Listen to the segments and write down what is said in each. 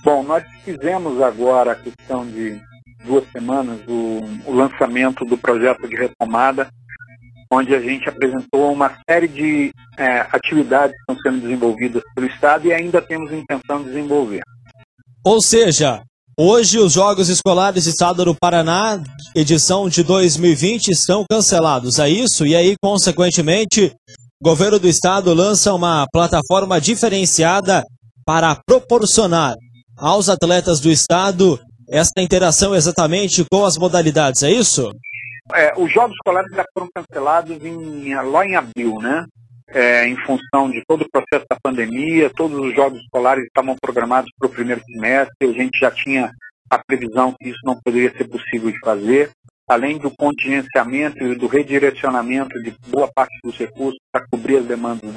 Bom, nós fizemos agora, a questão de 2 semanas, o lançamento do projeto de retomada, onde a gente apresentou uma série de atividades que estão sendo desenvolvidas pelo Estado e ainda temos intenção de desenvolver. Ou seja, hoje os Jogos Escolares do Estado do Paraná, edição de 2020, estão cancelados, é isso? E aí, consequentemente, o governo do Estado lança uma plataforma diferenciada para proporcionar aos atletas do Estado esta interação exatamente com as modalidades, é isso? Os Jogos Escolares já foram cancelados lá em abril, né? Em função de todo o processo da pandemia, todos os Jogos Escolares estavam programados para o primeiro semestre, a gente já tinha a previsão que isso não poderia ser possível de fazer, além do contingenciamento e do redirecionamento de boa parte dos recursos para cobrir as demandas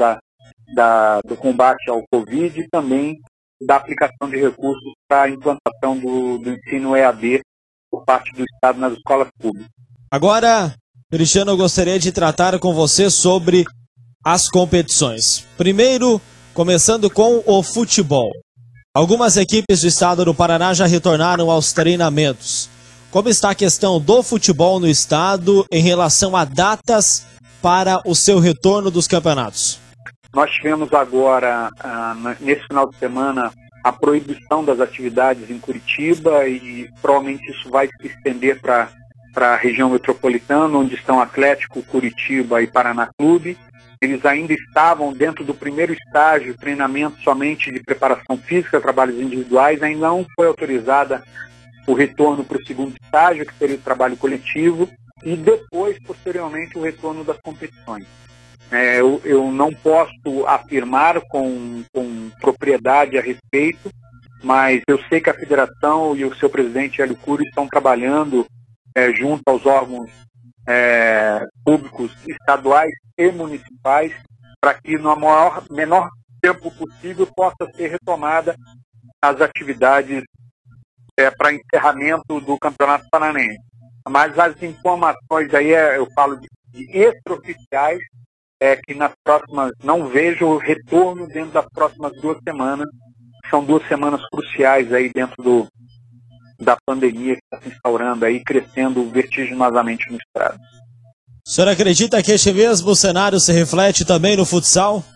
do combate ao Covid e também da aplicação de recursos para a implantação do ensino EAD por parte do Estado nas escolas públicas. Agora, Cristiano, eu gostaria de tratar com você sobre as competições. Primeiro, começando com o futebol. Algumas equipes do Estado do Paraná já retornaram aos treinamentos. Como está a questão do futebol no Estado em relação a datas para o seu retorno dos campeonatos? Nós tivemos agora, nesse final de semana, a proibição das atividades em Curitiba e provavelmente isso vai se estender para a região metropolitana, onde estão Atlético, Curitiba e Paraná Clube. Eles ainda estavam dentro do primeiro estágio, treinamento somente de preparação física, trabalhos individuais, ainda não foi autorizada o retorno para o segundo estágio, que seria o trabalho coletivo, e depois, posteriormente, o retorno das competições. Eu não posso afirmar com propriedade a respeito, mas eu sei que a federação e o seu presidente Hélio Cury estão trabalhando junto aos órgãos públicos estaduais e municipais para que no menor tempo possível possa ser retomada as atividades para encerramento do Campeonato Paranaense. Mas as informações aí, eu falo de extraoficiais, que nas próximas, não vejo retorno dentro das próximas 2 semanas, são 2 semanas cruciais aí dentro da pandemia que está se instaurando aí, crescendo vertiginosamente no estado. O senhor acredita que este mesmo cenário se reflete também no futsal?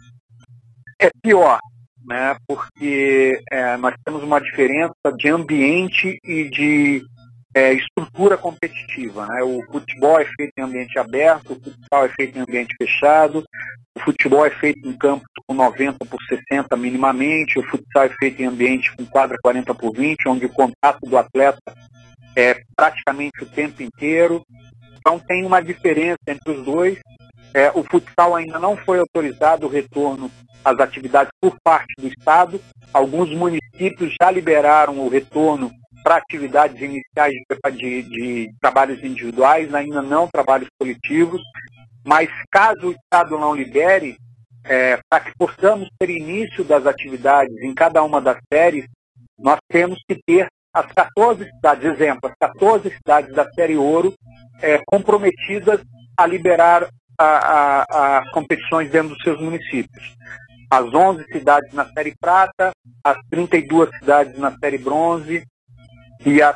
É pior, né? Porque nós temos uma diferença de ambiente e de estrutura competitiva, né? O futebol é feito em ambiente aberto, o futsal é feito em ambiente fechado, o futebol é feito em campos com 90 por 60 minimamente, o futsal é feito em ambiente com quadra 40 por 20, onde o contato do atleta é praticamente o tempo inteiro. Então tem uma diferença entre os dois. O futsal ainda não foi autorizado o retorno às atividades por parte do Estado. Alguns municípios já liberaram o retorno para atividades iniciais de trabalhos individuais, ainda não trabalhos coletivos, mas caso o Estado não libere, para que possamos ter início das atividades em cada uma das séries, nós temos que ter as 14 cidades, exemplo, as 14 cidades da série Ouro comprometidas a liberar as competições dentro dos seus municípios. As 11 cidades na série Prata, as 32 cidades na série Bronze, e as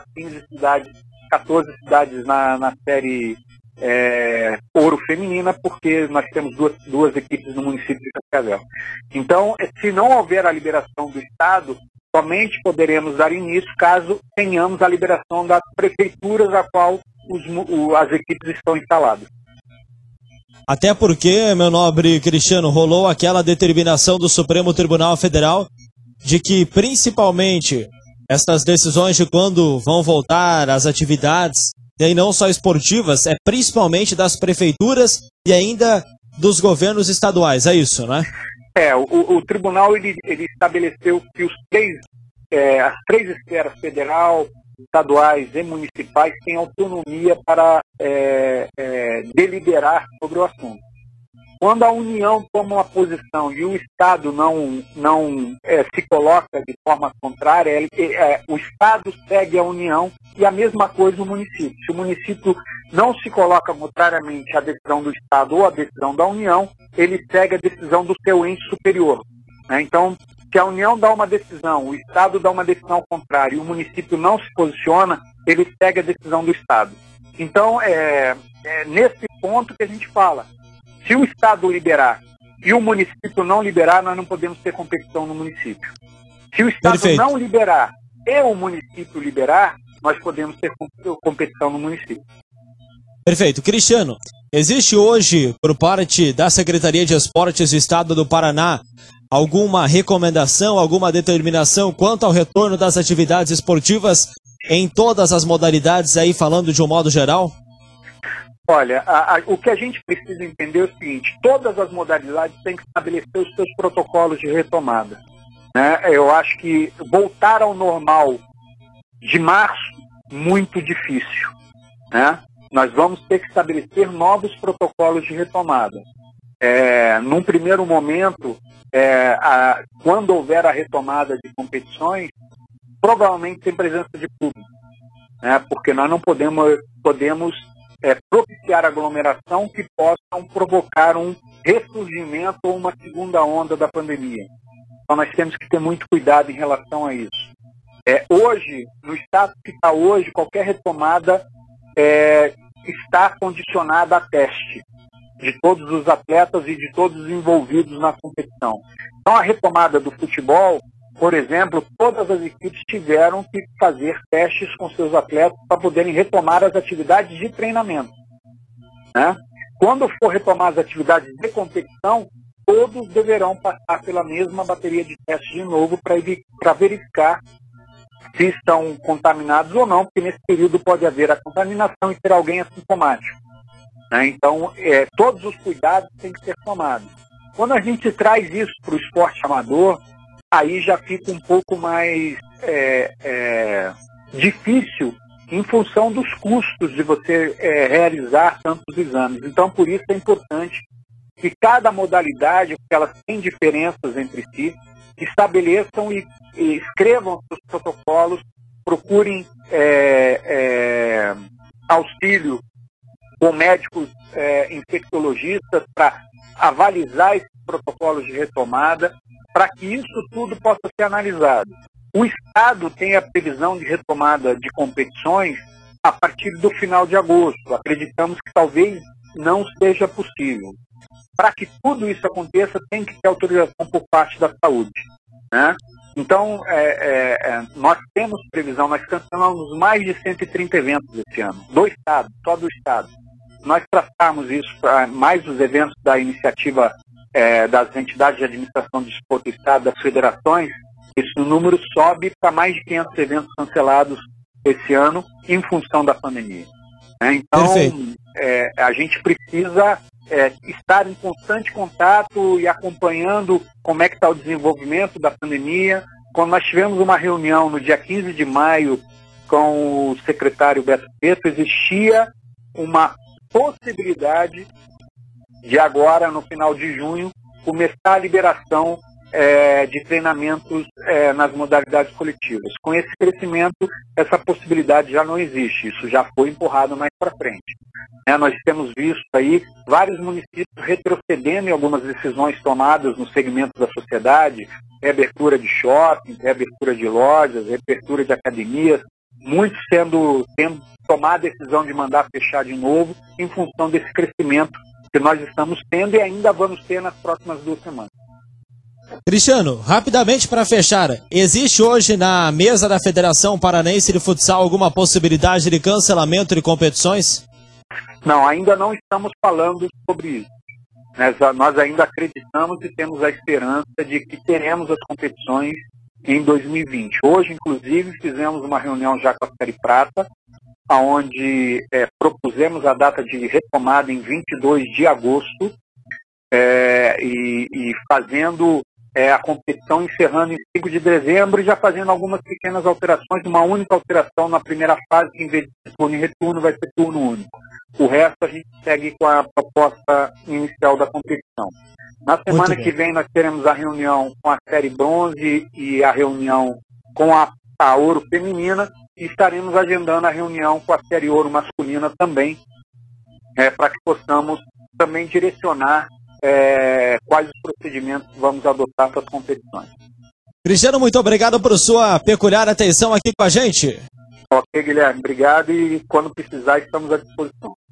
14 cidades na série Ouro Feminina, porque nós temos duas equipes no município de Cascavel. Então, se não houver a liberação do Estado, somente poderemos dar início caso tenhamos a liberação das prefeituras a qual as equipes estão instaladas. Até porque, meu nobre Cristiano, rolou aquela determinação do Supremo Tribunal Federal de que, principalmente, estas decisões de quando vão voltar as atividades, e aí não só esportivas, principalmente das prefeituras e ainda dos governos estaduais, é isso, né? O tribunal ele estabeleceu que as 3 esferas, federal, estaduais e municipais, têm autonomia para deliberar sobre o assunto. Quando a União toma uma posição e o Estado não se coloca de forma contrária, o Estado segue a União e a mesma coisa o município. Se o município não se coloca contrariamente à decisão do Estado ou à decisão da União, ele segue a decisão do seu ente superior. Né? Então, Se a União dá uma decisão, o Estado dá uma decisão contrária e o município não se posiciona, ele segue a decisão do Estado. Então, é nesse ponto que a gente fala. Se o Estado liberar e o município não liberar, nós não podemos ter competição no município. Se o Estado Perfeito. não liberar e o município liberar, nós podemos ter competição no município. Perfeito. Cristiano, existe hoje, por parte da Secretaria de Esportes do Estado do Paraná, alguma recomendação, alguma determinação quanto ao retorno das atividades esportivas em todas as modalidades, aí falando de um modo geral? Olha, o que a gente precisa entender é o seguinte: todas as modalidades têm que estabelecer os seus protocolos de retomada, né? Eu acho que voltar ao normal de março, muito difícil, né? Nós vamos ter que estabelecer novos protocolos de retomada. Num primeiro momento, quando houver a retomada de competições, provavelmente sem presença de público, né? Porque nós não podemos propiciar aglomeração que possam provocar um ressurgimento ou uma segunda onda da pandemia. Então nós temos que ter muito cuidado em relação a isso. Hoje, no estado que está hoje, qualquer retomada está condicionada a teste de todos os atletas e de todos os envolvidos na competição. Então a retomada do futebol, por exemplo, todas as equipes tiveram que fazer testes com seus atletas para poderem retomar as atividades de treinamento, né? Quando for retomar as atividades de competição, todos deverão passar pela mesma bateria de testes de novo para verificar se estão contaminados ou não, porque nesse período pode haver a contaminação e ter alguém assintomático, né? Então, todos os cuidados têm que ser tomados. Quando a gente traz isso para o esporte amador, aí já fica um pouco mais difícil em função dos custos de você realizar tantos exames. Então, por isso é importante que cada modalidade, porque elas têm diferenças entre si, estabeleçam e escrevam seus protocolos, procurem auxílio com médicos infectologistas para avalizar esses protocolos de retomada, para que isso tudo possa ser analisado. O Estado tem a previsão de retomada de competições a partir do final de agosto. Acreditamos que talvez não seja possível. Para que tudo isso aconteça, tem que ter autorização por parte da saúde, né? Então, nós temos previsão, nós cancelamos mais de 130 eventos esse ano, do Estado, só do Estado. Nós tratarmos isso, mais os eventos da iniciativa das entidades de administração de desporto do Estado, das federações, esse número sobe para mais de 500 eventos cancelados esse ano em função da pandemia. Então, a gente precisa estar em constante contato e acompanhando como é que está o desenvolvimento da pandemia. Quando nós tivemos uma reunião no dia 15 de maio com o secretário Beto Preto, existia uma possibilidade de agora, no final de junho, começar a liberação de treinamentos nas modalidades coletivas. Com esse crescimento, essa possibilidade já não existe, isso já foi empurrado mais para frente. Nós temos visto aí vários municípios retrocedendo em algumas decisões tomadas no segmento da sociedade, reabertura de shoppings, reabertura de lojas, reabertura de academias, muitos tendo tomado a decisão de mandar fechar de novo em função desse crescimento que nós estamos tendo e ainda vamos ter nas próximas 2 semanas. Cristiano, rapidamente para fechar, existe hoje na mesa da Federação Paranaense de Futsal alguma possibilidade de cancelamento de competições? Não, ainda não estamos falando sobre isso. Nós ainda acreditamos e temos a esperança de que teremos as competições em 2020. Hoje, inclusive, fizemos uma reunião já com a Série Prata, onde propusemos a data de retomada em 22 de agosto e fazendo a competição encerrando em 5 de dezembro e já fazendo algumas pequenas alterações, uma única alteração na primeira fase, que em vez de turno e retorno vai ser turno único. O resto a gente segue com a proposta inicial da competição. Na semana que vem nós teremos a reunião com a Série Bronze e a reunião com a Ouro Feminina e estaremos agendando a reunião com a Série Ouro Masculina também, para que possamos também direcionar quais os procedimentos vamos adotar para as competições. Cristiano, muito obrigado por sua peculiar atenção aqui com a gente. Ok, Guilherme, obrigado e quando precisar estamos à disposição.